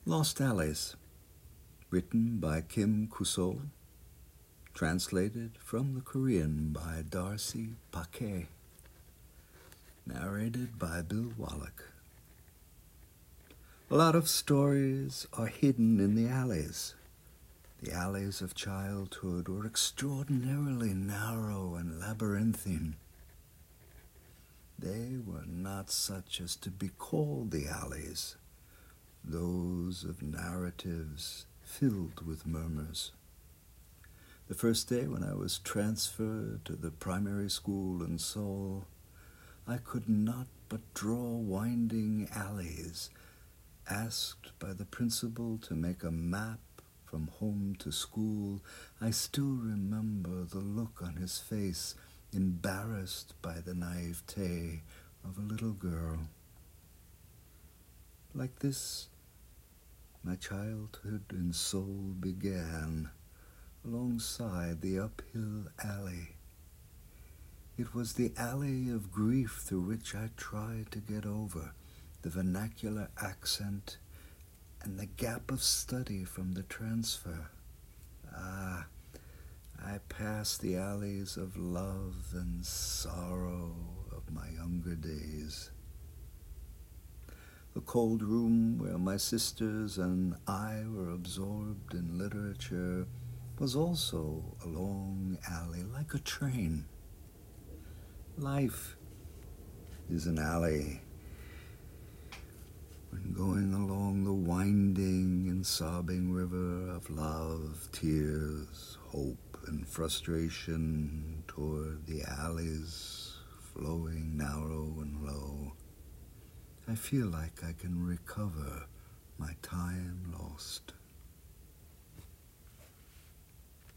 Lost Alleys, written by Kim Kusol, translated from the Korean by Darcy Paquet, narrated by Bill Wallach. A lot of stories are hidden in the alleys. The alleys of childhood were extraordinarily narrow and labyrinthine. They were not such as to be called the alleys, those of narratives filled with murmurs. The first day when I was transferred to the primary school in Seoul, I could not but draw winding alleys. Asked by the principal to make a map from home to school, I still remember the look on his face, embarrassed by the naivete of a little girl. Like this, my childhood in Seoul began, alongside the uphill alley. It was the alley of grief through which I tried to get over the vernacular accent and the gap of study from the transfer. I passed the alleys of love and sorrow of my younger days. The cold room where my sisters and I were absorbed in literature was also a long alley, like a train. Life is an alley. When going along the winding and sobbing river of love, tears, hope, and frustration toward the alleys flowing narrow and low, I feel like I can recover my time lost.